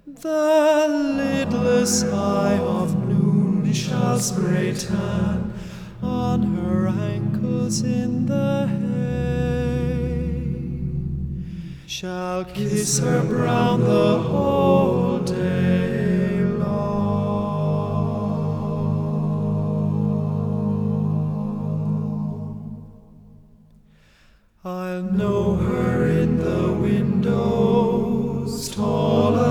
The lidless eye of noon shall spray tan on her ankles in the hay, shall kiss her brown the whole day long. I'll know her in the windows, tall